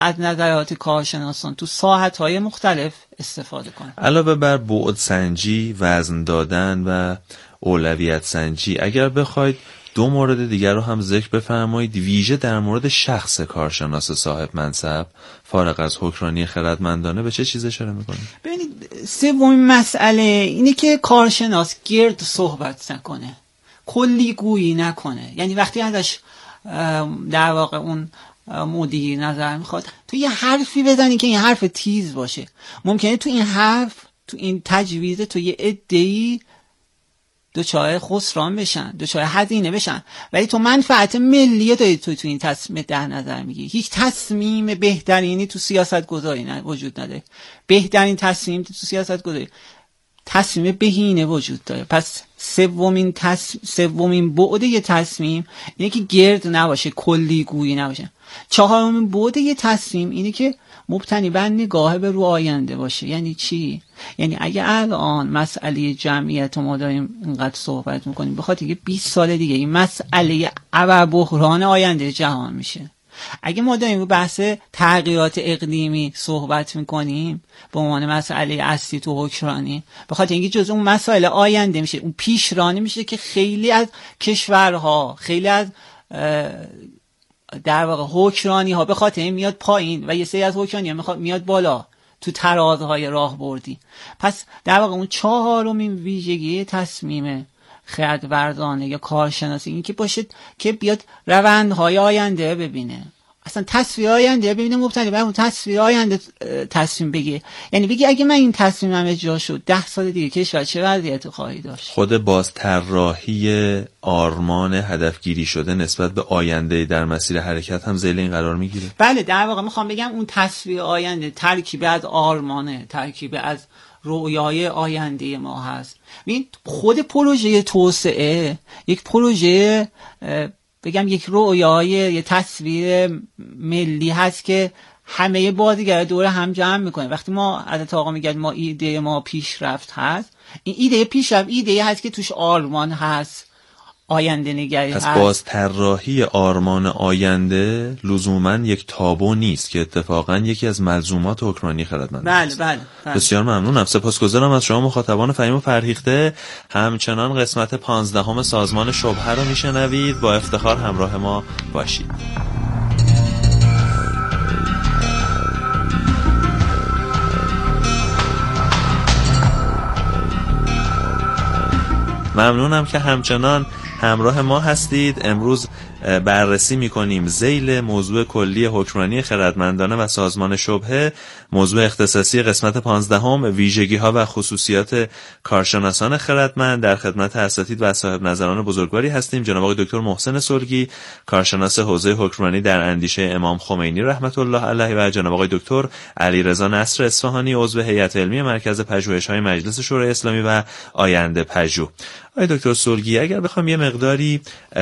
از نظرات کارشناسان تو ساحت‌های مختلف استفاده کنه. علاوه بر بعد سنجی، وزن دادن و اولویت سنجی، اگر بخواید دو مورد دیگر رو هم ذکر بفرمایید، ویژه در مورد شخص کارشناس صاحب منصب فارغ از حکمرانی خردمندانه، به چه چیز اشاره می‌کنید؟ ببینید، سومین مسئله اینه که کارشناس گرد صحبت نکنه، کلی گویی نکنه. یعنی وقتی ازش در واقع اون مدیر نظر میخواد، تو یه حرفی بزنی که این حرف تیز باشه. ممکنه تو این حرف، تو این تجویز، تو یه عده‌ای دوچاره خسران بشن، دوچاره هزینه بشن، ولی تو منفعت ملی داری تو این تصمیم در نظر میگیری. هیچ تصمیم بهترینی تو سیاست گذاری وجود نداره. بهترین تصمیم تو سیاست گذاری تصمیم بهینه وجود داره. پس سومین بعد یه تصمیم اینه که گرد نباشه، کلی گویی نباشه. چهارمین بعد یه تصمیم اینه که مبتنی بر نگاه به رو آینده باشه. یعنی چی؟ یعنی اگه الان مسئله جمعیت ما داریم اینقدر صحبت میکنیم، بخاطر اینکه 20 سال دیگه این مسئله ابربحران آینده جهان میشه. اگه ما داریم رو بحث تغییرات اقلیمی صحبت میکنیم به عنوان مسئله اصلی تو حکمرانی، بخاطر اینکه جزء اون مسائل آینده میشه، اون پیشرانی میشه که خیلی از کشورها، خیلی از در واقع حکمرانی ها به خاطر این میاد پایین و یه سری از حکمرانی ها میاد بالا تو ترازهای راهبردی. پس در واقع اون چهارمین ویژگی تصمیم خردورزانه یا کارشناسی این که باشه که بیاد روندهای آینده ببینه، اصلا تصویر آینده ببینه، مبتنی بر اون تصویر آینده تصمیم بگیره. یعنی بگی اگه من این تصمیمم اجرا شد 10 سال دیگه کشور چه وضعیتی خواهی داشت. خود بازطراحی آرمان هدفگیری شده نسبت به آینده در مسیر حرکت هم ذیل این قرار میگیره. بله، در واقع میخوام بگم اون تصویر آینده ترکیب از آرمانه، ترکیب از رویای آینده ما هست. ببین خود پروژه توسعه یک پروژه، بگم یک رویای، یه تصویر ملی هست که همه بازیگر دور هم جمع میکنه. وقتی ما حضرت آقا میگن ما ایده ما پیشرفت هست، این ایده پیشرفت ایده هست که توش آرمان هست، آینده نگری هست. پس باز طراحی آرمان آینده لزوما یک تابو نیست که اتفاقا یکی از ملزومات حکمرانی خردمندانه است. بله. بسیار ممنونم، سپاسگزارم از شما مخاطبان فهیم و فرهیخته. همچنان قسمت 15 سازمان شبهه رو میشنوید، با افتخار همراه ما باشید. ممنونم که همچنان همراه ما هستید. امروز بررسی می‌کنیم ذیل موضوع کلی حکمرانی خردمندانه و سازمان شبهه، موضوع اختصاصی قسمت 15 ویژگی‌ها و خصوصیات کارشناسان خردمند. در خدمت اساتید و صاحب نظران بزرگواری هستیم. جناب آقای دکتر محسن سلگی، کارشناس حوزه حکمرانی در اندیشه امام خمینی رحمت الله علیه، و جناب آقای دکتر علیرضا نصر اصفهانی، عضو هیئت علمی مرکز پژوهش‌های مجلس شورای اسلامی و آینده پژوه. آقای دکتر سلگی، اگر بخوام یه مقداری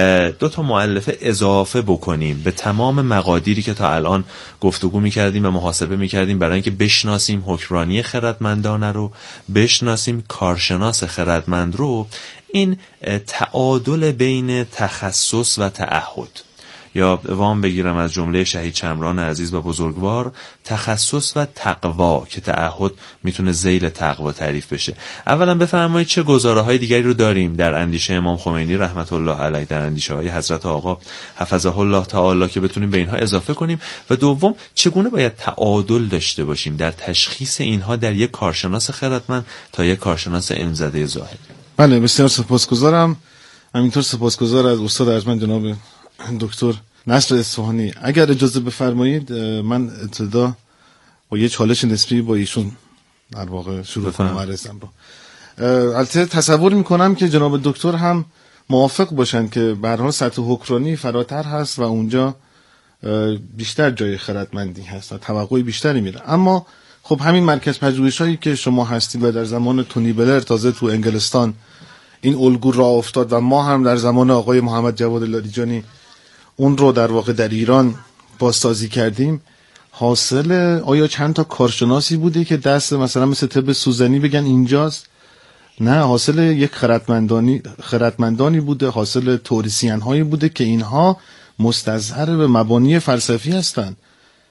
2 مؤلفه اضافه بکنیم به تمام مقادیری که تا الان گفتگو می‌کردیم و محاسبه می‌کردیم برای اینکه بشناسیم حکمرانی خردمندانه رو، بشناسیم کارشناس خردمند رو، این تعادل بین تخصص و تعهد، یا وام بگیرم از جمله شهید شمران عزیز و بزرگوار، تخصص و تقوا، که تعهد میتونه ذیل تقوا تعریف بشه. اولا بفرمایید چه گزاره‌های دیگری رو داریم در اندیشه امام خمینی رحمت الله علیه، در اندیشه‌های حضرت آقا حفظه الله تعالی که بتونیم به اینها اضافه کنیم، و دوم چگونه باید تعادل داشته باشیم در تشخیص اینها در یک کارشناس خردمند تا یک کارشناس علم‌زده ظاهر. بله، بسیار سپاسگزارم. همینطور سپاسگزار از استاد ارجمند جناب دکتر نصر اصفهانی. اگر اجازه بفرمایید من ابتدا با یه چالش نسبی با ایشون در واقع شروع کنم عرضم رو. البته تصور میکنم که جناب دکتر هم موافق باشند که به هر حال سطح حکمرانی فراتر هست و اونجا بیشتر جای خردمندی هست و توقع بیشتری میره. اما خب همین مرکز پژوهش‌هایی که شما هستید و در زمان تونی بلر تازه تو انگلستان این الگو راه افتاد و ما هم در زمان آقای محمد جواد لاریجانی اون رو در واقع در ایران بازسازی کردیم، حاصل آیا چند تا کارشناسی بوده که دست مثلا مثل طب سوزنی بگن اینجاست؟ نه، حاصل یک خردمندانی بوده، حاصل توریسین هایی بوده که اینها مستظهر به مبانی فلسفی هستند.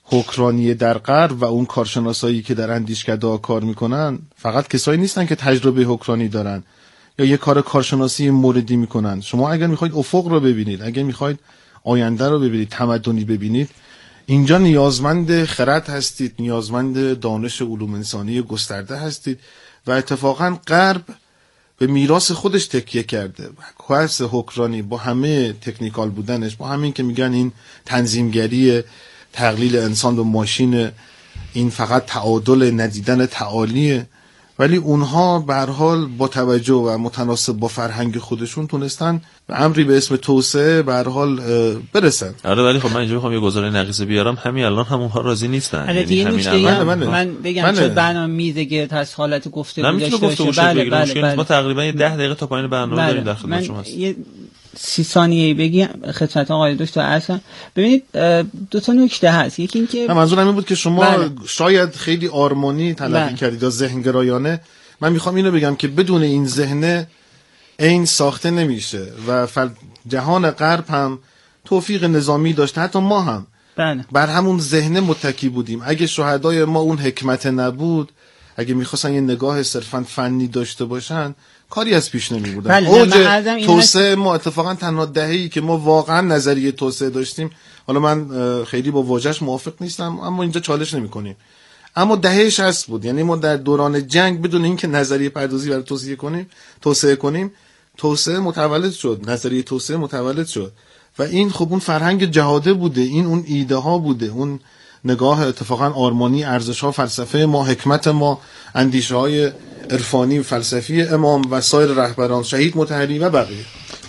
حکرانی در غرب و اون کارشناسایی که در اندیشکده کار میکنن فقط کسایی نیستن که تجربه حکرانی دارن یا یه کار کارشناسی موردی میکنن. شما اگر میخواید افق رو ببینید، اگر میخواید آینده رو ببینید، تمدنی ببینید، اینجا نیازمند خرد هستید، نیازمند دانش علوم انسانی گسترده هستید و اتفاقا غرب به میراث خودش تکیه کرده. کورس حکرانی با همه تکنیکال بودنش، با همین که میگن این تنظیمگری، تقلیل انسان به ماشین، این فقط تعادل ندیدن تعالیه، ولی اونها به هر حال با توجه و متناسب با فرهنگ خودشون تونستن به امری به اسم توسعه به هر حال برسن. آره ولی خب من اینجا میخوام یه گزاره نقیصه بیارم، همین الان همونها راضی نیستن. یعنی من بگم چون برنامه میزگرد هست حالت گفتگو داشته باشه. بله. ما تقریبا 10 دقیقه تا پایان برنامه داریم در خدمت شما هستیم. 30 ثانیه‌ای بگم خدمت آقای دکتر اصلا. ببینید دو تا نکته هست. یکی این که منظورم این بود که شما شاید خیلی آرمانی تلقی کردید یا ذهنگرایانه. من میخوام اینو بگم که بدون این ذهن این ساخته نمیشه و جهان غرب هم توفیق نظامی داشته، حتی ما هم بر همون ذهن متکی بودیم. اگه شهدای ما اون حکمت نبود، اگه میخواستن یه نگاه صرفا فنی داشته باشن، کاری از پیش نمی بودن. اوج توسعه ما اتفاقا تنها دهه‌ای که ما واقعا نظریه توسعه داشتیم، حالا من خیلی با واژه‌اش موافق نیستم اما اینجا چالش نمی کنیم، اما دهه 60 بود. یعنی ما در دوران جنگ بدون اینکه نظریه پردازی برای توسعه کنیم توسعه متولد شد، نظریه توسعه متولد شد و این خب اون فرهنگ جهاده بوده، این اون ایده ها بوده، اون نگاه اتفاقا آرمانی، ارزش ها، فلسفه ما، حکمت ما، اندیشه های عرفانی و فلسفی امام و سایر رهبران، شهید مطهری و بقیه.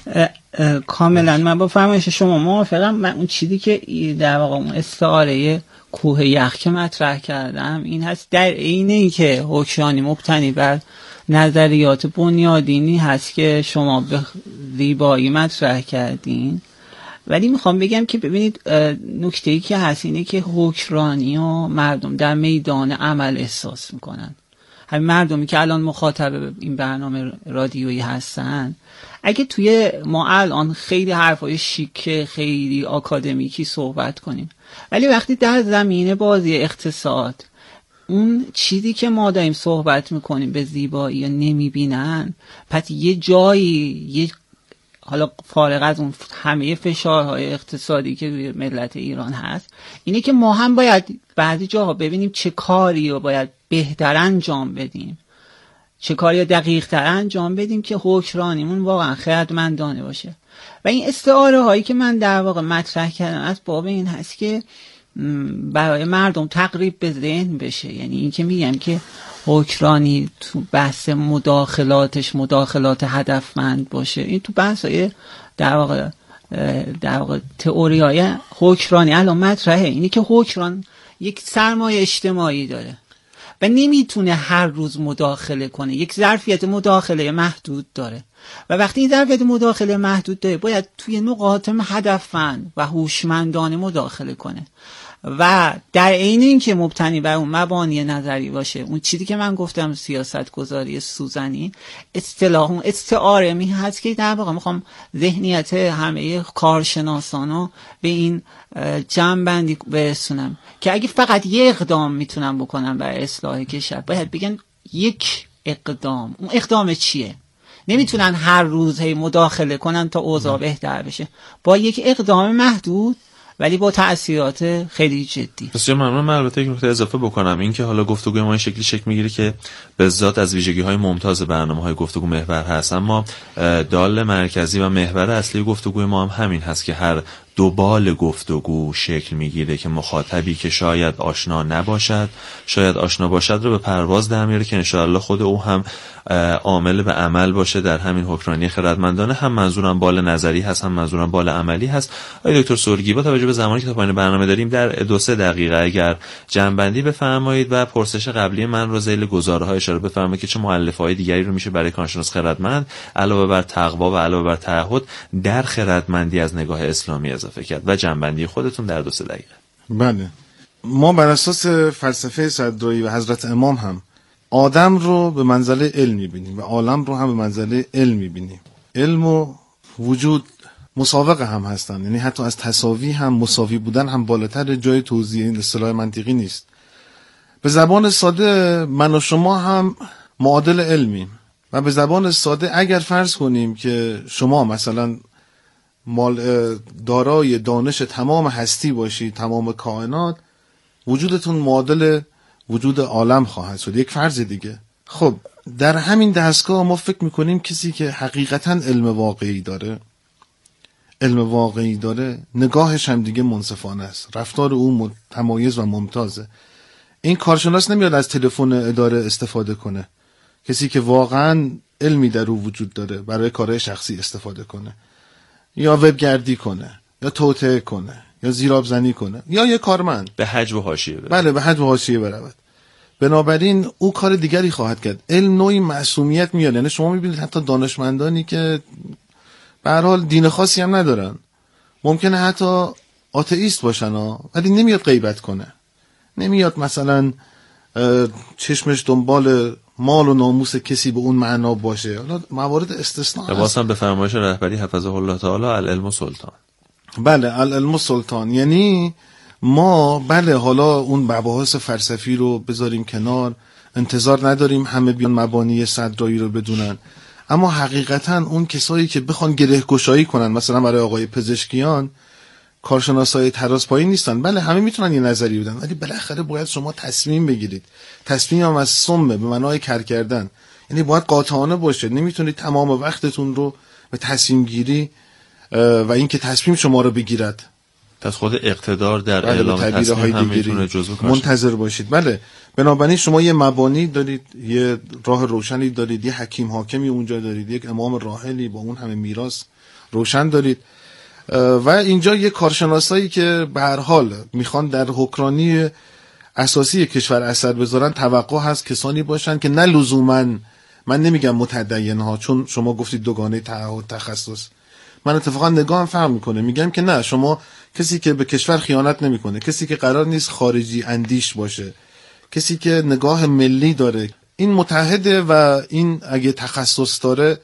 کاملا من با فرمایش شما موافقم. من اون چیزی که در واقع اون استعاره کوه یخ که مطرح کردم این هست، در عین اینکه حکرانی مبتنی بر نظریات بنیادینی هست که شما به زیبایی مطرح کردین، ولی میخوام بگم که ببینید نکته‌ای که هست اینه که حکرانی و مردم در میدان عمل احساس میکنن. همین مردمی که الان مخاطب این برنامه رادیویی هستن، اگه توی ما الان خیلی حرفای شیک خیلی آکادمیکی صحبت کنیم، ولی وقتی در زمینه بازی اقتصاد اون چیزی که ما داریم صحبت میکنیم به زیبایی یا نمیبینن، پس یه جایی حالا فارغ از اون همه فشارهای اقتصادی که روی ملت ایران هست، اینه که ما هم باید بعضی جاها ببینیم چه کاری رو باید بهتر انجام بدیم، چه کاری دقیق تر انجام بدیم که حکرانیمون واقعا خردمندانه باشه. و این استعاره هایی که من در واقع مطرح کردم از باب این هست که برای مردم تقریب به ذهن بشه. یعنی این که میگم که حکرانی تو بحث مداخلات هدفمند باشه، این تو بحثای در واقع تئوریای حکرانی الان مطرحه. اینی که حکران یک سرمایه اجتماعی داره و نمیتونه هر روز مداخله کنه، یک ظرفیت مداخله محدود داره و وقتی این ظرفیت مداخله محدود داره باید توی نقاط هدفمند و هوشمندانه مداخله کنه و در عین اینکه مبتنی بر اون مبانی نظری باشه. اون چیزی که من گفتم سیاست گذاری سوزنی اصطلاح استعاره می هست که در واقع میخوام ذهنیت همه کارشناسانو به این جمع‌بندی برسونم که اگه فقط یه اقدام میتونم بکنم برای اصلاح کشور، باید بگن یک اقدام. اون اقدام چیه؟ نمیتونن هر روز هی مداخله کنن تا اوضاع بهتر بشه، با یک اقدام محدود ولی با تأثیرات خیلی جدی. بسیار ممنون. من البته یک نکته اضافه بکنم، این که حالا گفتگوی ما این شکلی شکل میگیره که به ذات از ویژگی‌های ممتاز برنامه‌های گفتگو محور هست، اما دال مرکزی و محور اصلی گفتگوی ما هم همین هست که هر دو بال گفتگو شکل میگیره که مخاطبی که شاید آشنا نباشد، شاید آشنا باشد رو به پرواز در میاره که انشاءالله خود او هم عامل به عمل باشه در همین حکرانی خردمندانه. هم منظورم بال نظری هست، هم منظورم بال عملی هست. آقای دکتر سرگی، با توجه به زمانی که تا پایان برنامه داریم در 2-3 دقیقه اگر جمع‌بندی بفرمایید و پرسش قبلی من رو ذیل گزاره‌ها اشاره بفرمایید که چه مؤلفه‌های دیگری رو میشه برای کارشناس خردمند علاوه بر تقوا و علاوه بر تعهد در خردمندی از نگاه اسلامی اضافه کرد و جنبندی خودتون در 2-3 دقیقه. بله، ما بر اساس فلسفه صدرایی و حضرت امام هم آدم رو به منزله علم می‌بینیم و عالم رو هم به منزله علم می‌بینیم. علم و وجود مساوق هم هستن، یعنی حتی از تساوی هم مساوی بودن هم بالاتر، جای توضیح این اصطلاح منطقی نیست. به زبان ساده من و شما هم معادل علمیم و به زبان ساده اگر فرض کنیم که شما مثلا دارای دانش تمام هستی باشید، تمام کائنات، وجودتون معادل وجود عالم خواهد شد، یک فرض دیگه. خب در همین دستگاه ما فکر میکنیم کسی که حقیقتا علم واقعی داره نگاهش هم دیگه منصفانه است، رفتار او متمایز و ممتازه. این کارشناس نمیاد از تلفن اداره استفاده کنه، کسی که واقعا علمی در او وجود داره برای کارهای شخصی استفاده کنه، یا وبگردی کنه، یا توطئه کنه، یا زیراب زنی کنه، یا یه کارمند به حجب و حاشیه برود. بله، به حجب و حاشیه برود. بنابراین او کار دیگری خواهد کرد. علم نوعی معصومیت میاره. یعنی شما میبینید حتی دانشمندانی که به هر حال دین خاصی هم ندارن، ممکنه حتی آتئیست باشن ولی نمیاد غیبت کنه، نمیاد مثلا چشمش دنبال مال و ناموس کسی به اون معنا باشه. حالا موارد استثناء هست. واسه به فرمایش رهبری حفظه الله تعالی العلم سلطان. بله، العلم سلطان. یعنی ما بله حالا اون مباحث فلسفی رو بذاریم کنار، انتظار نداریم همه بیان مبانی صدرایی رو بدونن، اما حقیقتا اون کسایی که بخوان گره گشایی کنن، مثلا برای آقای پزشکیان کارشناسای تراز پایین نیستن. بله همه میتونن یه نظری بدن، ولی بالاخره باید شما تصمیم بگیرید. تصمیم هم از سمه، به معنای کار کردن، یعنی باید قاطعانه باشه. نمیتونید تمام وقتتون رو به تصمیم گیری و اینکه تصمیم شما رو بگیرد، پس خود اقتدار در اعلام تصمیم هم میتونه جزو کارش منتظر باشید. بله، بنابراین شما یه مبانی دارید، یه راه روشنی دارید، یه حکیم حاکمی اونجا دارید، یک امام راحلی با اون همه میراث روشن دارید و اینجا یه کارشناسایی که به هر حال میخوان در حکمرانی اساسی کشور اثر بذارن، توقع هست کسانی باشن که نه لزوما، من نمیگم متدین ها، چون شما گفتید دوگانه تعهد تخصص، من اتفاقا نگاهم فهم میکنه، میگم که نه، شما کسی که به کشور خیانت نمیکنه، کسی که قرار نیست خارجی اندیش باشه، کسی که نگاه ملی داره، این متحده و این اگه تخصص داره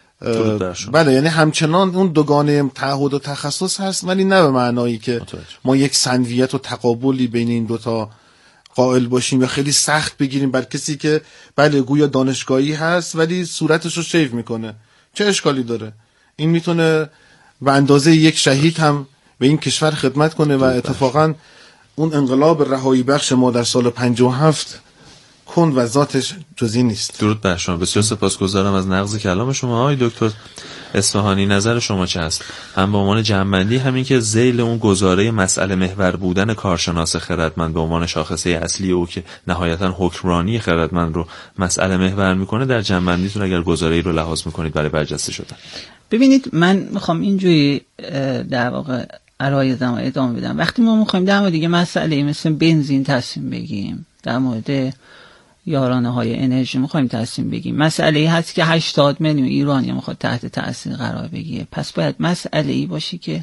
بله، یعنی همچنان اون دوگانه تعهد و تخصص هست، ولی نه به معنایی که ما یک سنویت و تقابلی بین این دوتا قائل باشیم یا خیلی سخت بگیریم بر کسی که بله گویا دانشگاهی هست ولی صورتش رو شیو میکنه. چه اشکالی داره؟ این میتونه به اندازه یک شهید هم به این کشور خدمت کنه و اتفاقا اون انقلاب رهایی بخش ما در سال 57 کند و ذاتش جزئی نیست. درود بر شما. بسیار سپاسگزارم از نقض کلام شما آقای دکتر اصفهانی. نظر شما چه است؟ هم به عنوان جمع‌بندی، همین که ذیل اون گزاره مسئله محور بودن کارشناس خردمند به عنوان شاخصه اصلی او که نهایتا حکمرانی خردمند رو مسئله محور میکنه، در جمع‌بندیتون اگر گزاره‌ای رو لحاظ میکنید برای برجسته شدن. ببینید، من میخوام اینجوری در واقع عرایزم رو ادامه بدم. وقتی ما میخوایم در مورد دیگه مسئله مثل بنزین تصمیم بگیریم، در مورد یارانه های انرژی میخوایم تصمیم بگیریم، مسئله هست که 80 میلیون ایرانی میخواد تحت تأثیر قرار بگیره، پس باید مسئله ای باشه که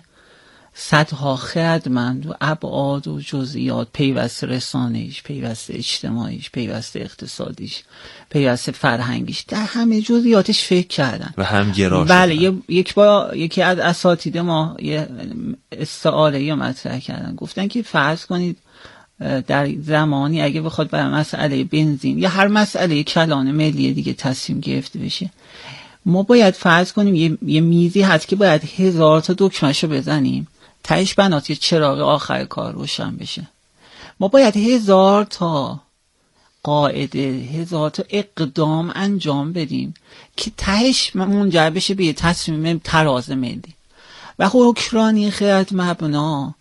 صدها خردمند و ابعاد و جزئیات، پیوسته رسانه‌ایش، پیوسته اجتماعیش، پیوسته اقتصادیش، پیوسته فرهنگیش، در همه جزئیاتش فکر کردن و هم گرا بله، یکی از اساتید ما یه استعاره یا مطرح کردن، گفتن که فرض کنید در زمانی اگه بخواد برای مسئله بنزین یا هر مسئله کلان ملی دیگه تصمیم گرفته بشه، ما باید فرض کنیم یه میزی هست که باید 1000 تا دکمه‌شو بزنیم تهش بنات یه چراغ آخر کار روشن بشه. ما باید 1000 تا قاعده، 1000 تا اقدام انجام بدیم که تهش منجر بشه به یه تصمیم تراز ملی. و حکمرانی خرد مبنا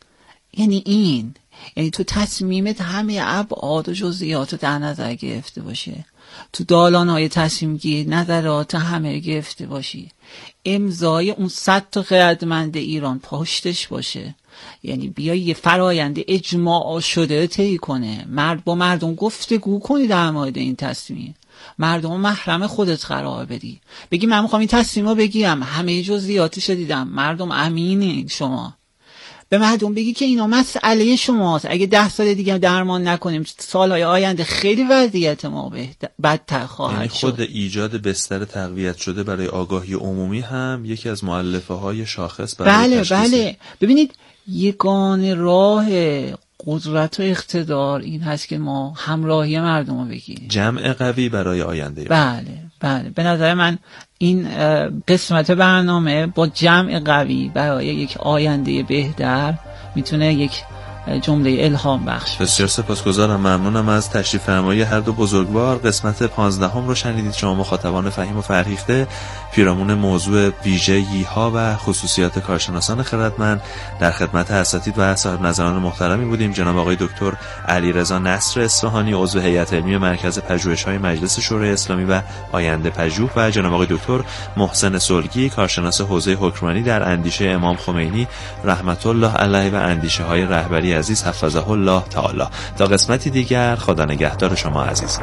یعنی تو تصمیمت همه ابعاد و جزئیات رو در نظر گرفته باشه، تو دالان‌های تصمیم گیری نظرات همه گرفته باشی، امضای اون 100 تا خردمند ایران پشتش باشه، یعنی بیایی یه فرایند اجماع شده طی کنه، با مردم گفتگو کنی در مورد این تصمیم، مردم محرم خودت قرار بدی، بگی من میخوام این تصمیم رو بگیرم، همه جزئیاتش رو دیدم، مردم امینین شما، به مردم بگی که اینا مسئله شماست، اگه 10 سال دیگه درمان نکنیم سالهای آینده خیلی وضعیت ما بدتر خواهد شد. خود ایجاد بستر تقویت شده برای آگاهی عمومی هم یکی از مؤلفه های شاخص برای تشخیص. بله ببینید یگانه راه قدرت و اقتدار این هست که ما همراهی مردم رو بگیریم، جمع قوی برای آینده. بله به نظر من این قسمت برنامه با جمع قوی برای یک آینده بهتر میتونه یک جمله الهام بخش. بسیار سپاسگزارم، ممنونم از تشریف فرمایی هر دو بزرگوار. قسمت 15 رو شنیدید. شما مخاطبان فهیم و فرهیخته پیرامون موضوع ویژگی ها و خصوصیات کارشناسان خردمند در خدمت اساتید و صاحب نظران محترمی بودیم. جناب آقای دکتر علیرضا نصر اصفهانی، عضو هیئت علمی مرکز پژوهش‌های مجلس شورای اسلامی و آینده پژوه، و جناب آقای دکتر محسن سلگی، کارشناس حوزه حکمرانی در اندیشه امام خمینی رحمت الله علیه و اندیشه های رهبری عزیز حفظه الله تعالی. تا قسمتی دیگر، خدا نگهدار شما عزیز.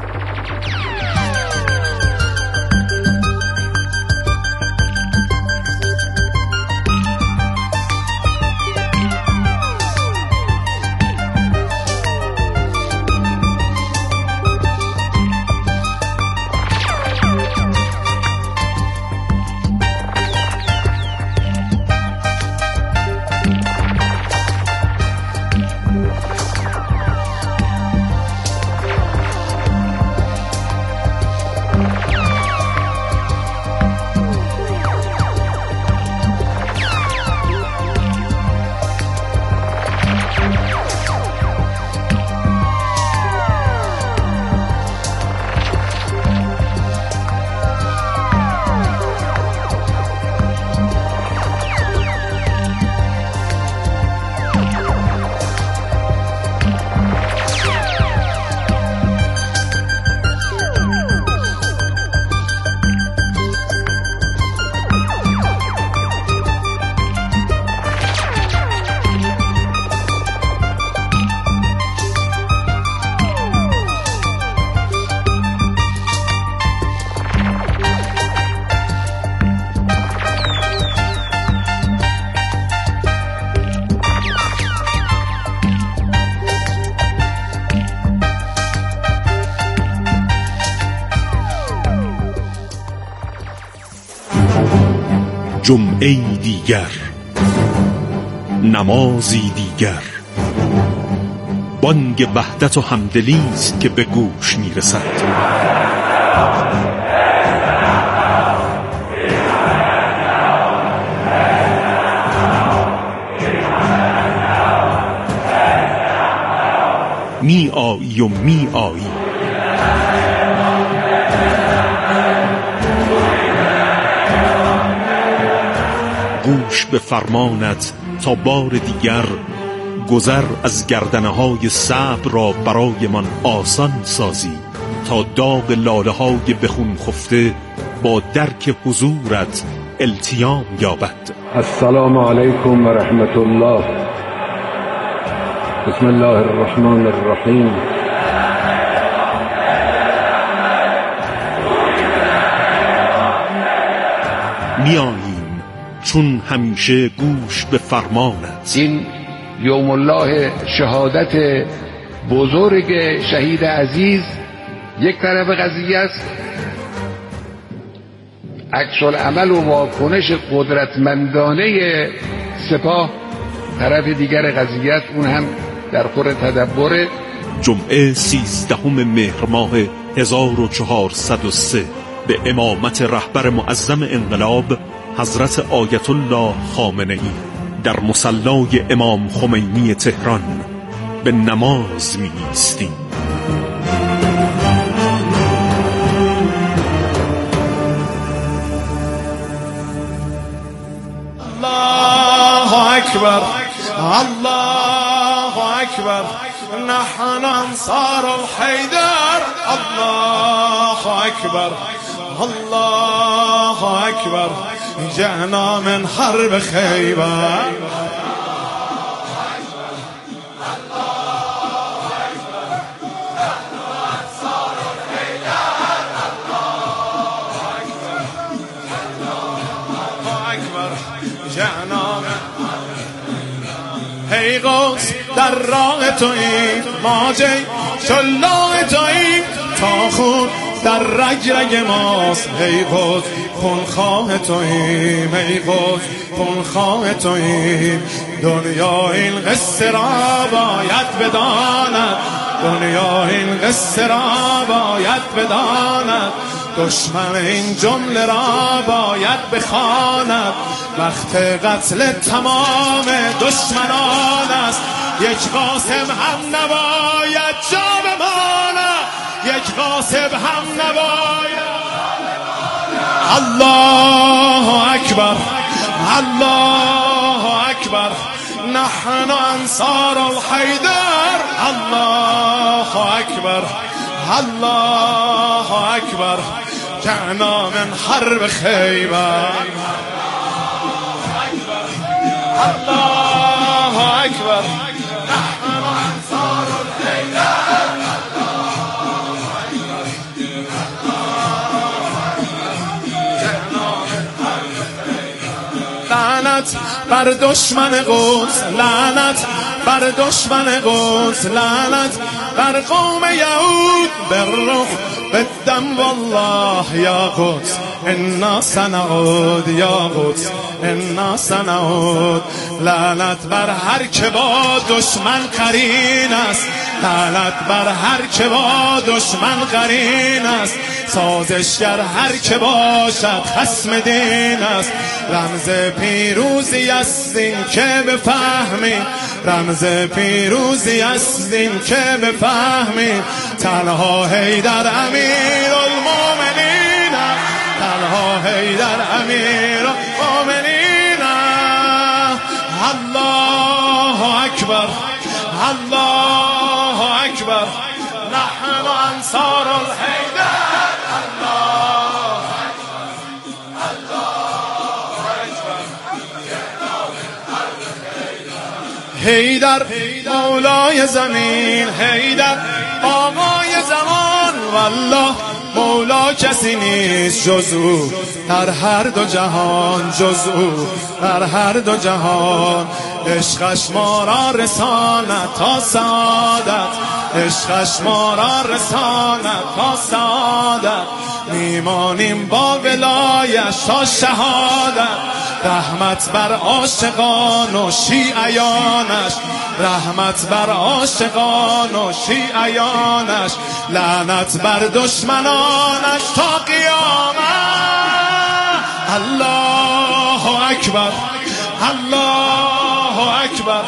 جمعه دیگر، نمازی دیگر، بانگ وحدت و همدلی است که به گوش میرسد. می آیی و می آیی، گوش به فرمانت تا بار دیگر گذر از گردنه‌های صبر را برای من آسان سازی، تا داغ لاله‌های بخون خفته با درک حضورت التیام یابد. السلام علیکم و رحمت الله. بسم الله الرحمن الرحیم. میاییم چون همیشه گوش به فرمانت. این یوم الله شهادت بزرگ شهید عزیز یک طرف قضیه است، عکس العمل و واکنش قدرتمندانه سپاه طرف دیگر قضیه است، اون هم در خور تدبر. جمعه 13 مهر ماه 1403 به امامت رهبر معظم انقلاب حضرت آیت الله خامنه‌ای در مصلای امام خمینی تهران به نماز می ایستیم. الله اکبر، الله اکبر، نحن انصار الحیدر. الله اکبر، الله اکبر، جئنا من حرب خیبر. در راه توییم، ما جی شلوغ توییم، تا خون در رگ رگ ماست. ای قدس خونخواه توییم، ای قدس خونخواه توییم. دنیا این قصه را باید بداند، دنیا این قصه را باید بداند. دشمن این جمله را باید بخواند. وقت قتل تمام دشمنان است، یک قاسم هم نباید جا بماند، یک غاصب هم نباید. الله اکبر، الله اکبر، نحن انصار الحیدر. الله اکبر، الله اکبر، جعنا من حرب خیبر. الله اکبر، نحن انصار الحیدر. لعنت بر دشمن قدس، لعنت بر دشمن قدس، لعنت بر قوم یهود. بالروح بالدم والله یا قدس انا سنعود، یا قدس انا سنعود. لعنت بر هر که با دشمن قرین است، لعنت بر هر که با دشمن قرین است. سازشگر هر که باشد خصم دین است. رمز پیروزی است این که بفهمیم، رمز پیروزی است این که بفهمیم. تنها حیدر امیر المؤمنین، تنها حیدر امیر المؤمنین. الله اکبر، الله اکبر، نحن انصار الحیدر. حیدر مولای زمین، حیدر آقای زمان. والله مولا کسی نیست جز او در هر دو جهان، جز او در هر دو جهان. عشقش ما را رساند تا سعادت، عشقش ما را رساند تا سعادت. میمانیم با ولایش تا شهادت. رحمت بر عاشقان و شیعیانش، رحمت بر عاشقان و شیعیانش. لعنت بر دشمنانش تا قیامت. الله اکبر، الله اکبر.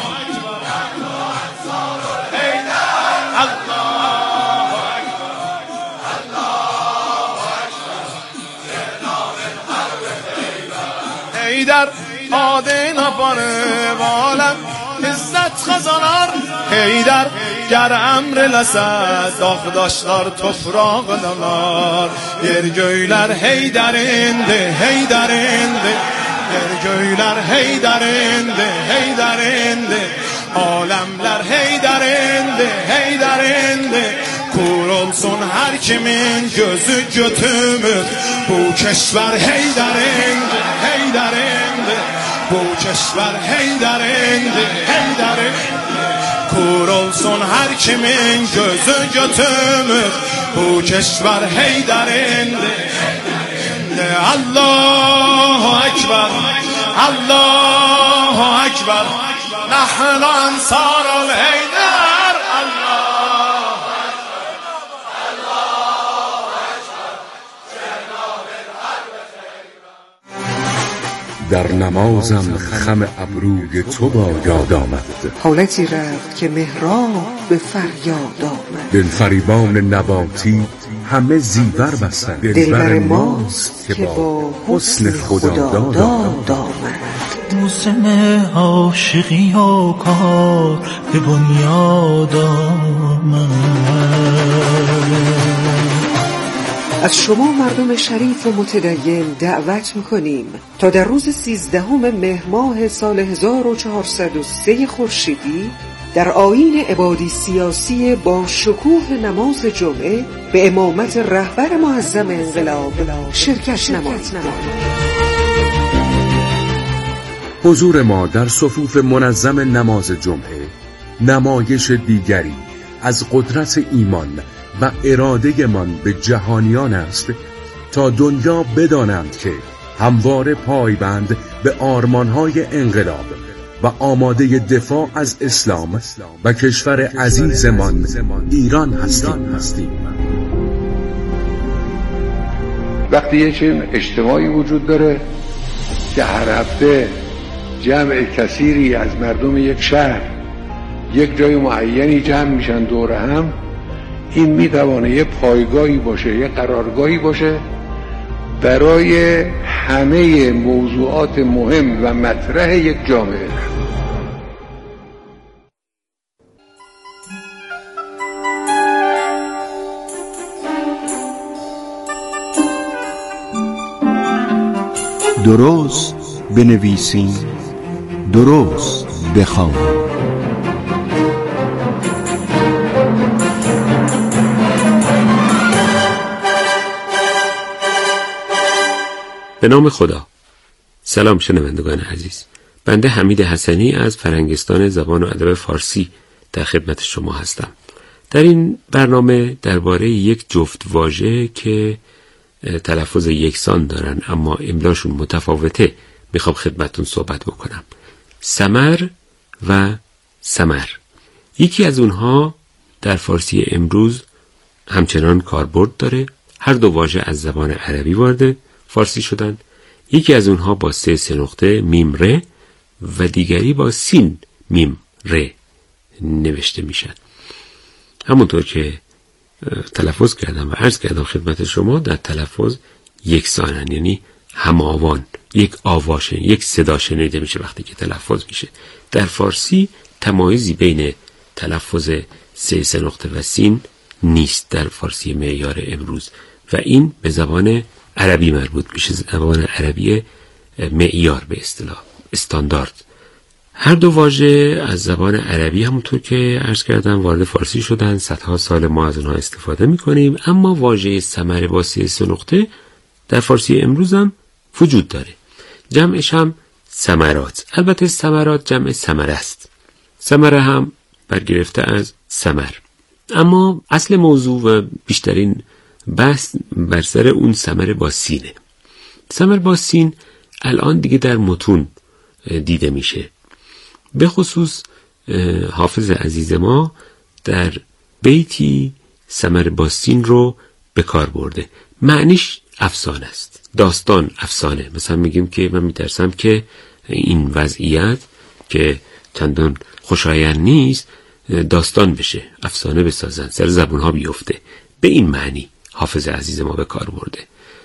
حیدر آدین پاره والم عزت خزانار. حیدر گر امر لسد dağdaşlar toprağıdalar. Yer göyler Heyder'indi, Heyder'indi. Yer göyler Heyder'indi, Heyder'indi. Alemler Heyder'indi, Heyder'indi. Kur olsun her kimin gözü götümüz. Bu keşver Heyder'indi, Heyder'indi. Bu keşver Heyder'indi, Heyder'indi. Kur olsun her kimin gözü götümüz. Bu keşver Heyder'indi. Allahu Ekber, Allahu Ekber. Nahnu ansarul Heyder. در نمازم خم ابروی تو با یاد آمد. حالتی رفت که محراب به فریاد آمد. دلفریبان نباتی همه زیور بستند. دلبر ماست که با حسن خداداد آمد. موسم عاشقی و کار به بنیاد آمد. از شما مردم شریف و متدین دعوت می‌کنیم تا در روز 13 مهر ماه سال 1403 خورشیدی در آیین عبادی سیاسی با شکوه نماز جمعه به امامت رهبر معظم انقلاب شرکت نمایید. حضور ما در صفوف منظم نماز جمعه نمایش دیگری از قدرت ایمان و اراده من به جهانیان است تا دنیا بدانند که همواره پایبند به آرمانهای انقلاب و آماده دفاع از اسلام و کشور عزیزمان ایران هستیم. وقتی یه چنین اجتماعی وجود داره که هر هفته جمع کثیری از مردم یک شهر یک جای معینی جمع میشن دور هم، این میتوانه یه پایگاهی باشه، یه قرارگاهی باشه برای همه موضوعات مهم و مطرح یک جامعه. درست بنویسیم، درست بخوانیم. به نام خدا. سلام شنوندگان عزیز، بنده حمید حسنی از فرنگستان زبان و ادب فارسی در خدمت شما هستم. در این برنامه درباره یک جفت واژه که تلفظ یکسان دارن اما املاشون متفاوته میخوام خدمتتون صحبت بکنم. سمر و سمر. یکی از اونها در فارسی امروز همچنان کاربرد داره. هر دو واژه از زبان عربی وارد فارسی شدن. یکی از اونها با سه نقطه میم ر و دیگری با سین میم ر نوشته میشن. همونطور که تلفظ کردم و عرض کردم خدمت شما، در تلفظ یکسانن، یعنی هماوان، یک آواز، یک صدا شنیده میشه وقتی که تلفظ میشه. در فارسی تمایزی بین تلفظ سه نقطه و سین نیست در فارسی معیار امروز و این به زبان عربی مربوط میشه، زبان عربی معیار به اصطلاح استاندارد. هر دو واژه از زبان عربی همونطور که عرض کردم وارد فارسی شدن، صدها سال ما از اونها استفاده میکنیم، اما واژه ثمر با سه نقطه در فارسی امروز هم وجود داره. جمعش هم ثمرات. البته ثمرات جمع ثمره است، ثمره هم برگرفته از ثمر، اما اصل موضوع و بیشترین بحث بر سر اون ثمر با سینه. ثمر با سین الان دیگه در متون دیده میشه. به خصوص حافظ عزیز ما در بیتی ثمر با سین رو به کار برده. معنیش افسانه است، داستان، افسانه. مثلا میگیم که من میترسم که این وضعیت که چندان خوشایند نیست داستان بشه، افسانه بسازن، سر زبونها بیفته. به این معنی حافظ عزیز ما به کار برده.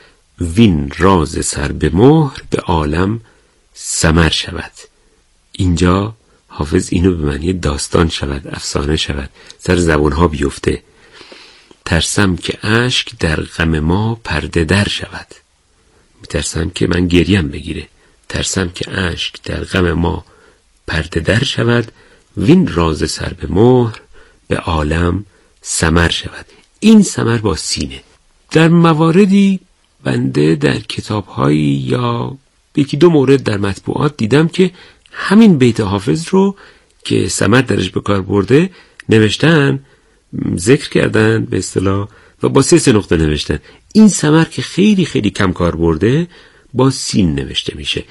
وین راز سر به مهر به عالم ثمر شود. اینجا حافظ اینو به معنی داستان شود، افسانه شود، سر زبانها بیفته. ترسم که اشک در غم ما پرده در شود. میترسم که من گریم بگیره. ترسم که اشک در غم ما پرده در شود. وین راز سر به مهر به عالم ثمر شود. این ثمر با سینه. در مواردی بنده در کتاب‌هایی یا یکی دو مورد در مطبوعات دیدم که همین بیت حافظ رو که ثمر درش به کار برده نوشتن، ذکر کردن به اصطلاح و با سه نقطه نوشتن. این ثمر که خیلی خیلی کم کار برده با سین نوشته میشه.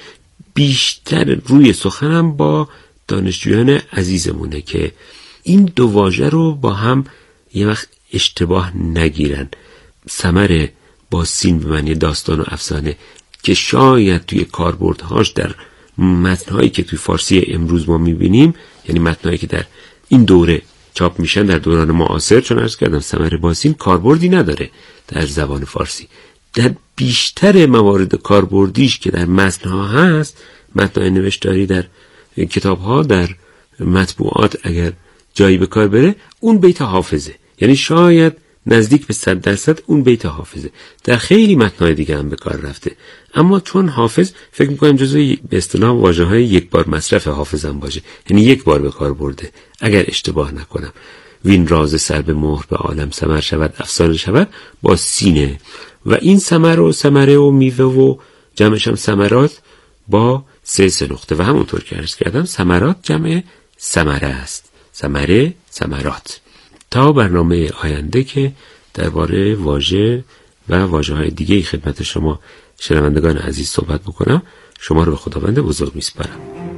بیشتر روی سخنم با دانشجویان عزیزمونه که این دو واژه رو با هم یه وقت اشتباه نگیرن. ثمر با سین به معنی داستان و افسانه که شاید توی کاربردهاش در متن‌هایی که توی فارسی امروز ما می‌بینیم، یعنی متن‌هایی که در این دوره چاپ میشن در دوران معاصر، چون عرض کردم ثمر با سین کاربردی نداره در زبان فارسی. در بیشتر موارد کاربردیش که در متن‌ها هست، متن‌های نوشتاری در کتاب‌ها، در مطبوعات اگر جایی به کار بره، اون بیت حافظه، یعنی شاید نزدیک به 100% اون بیت حافظه. در خیلی متن‌های دیگه هم به کار رفته، اما چون حافظ فکر می‌کنم جزو به اصطلاح واژه‌های یک بار مصرف حافظم باشه، یعنی یک بار به کار برده اگر اشتباه نکنم. وین راز سر به مهر به عالم ثمر شود، افسانه شود با سینه. و این ثمر و ثمره و میوه و جمعش هم ثمرات با سه نقطه. و همونطور که عرض کردم ثمرات جمع ثمره است. ثمره، ثمرات. تا برنامه آینده که درباره واژه و واژه‌های دیگه خدمت شما شنوندگان عزیز صحبت بکنم، شما رو به خداوند بزرگ میسپارم.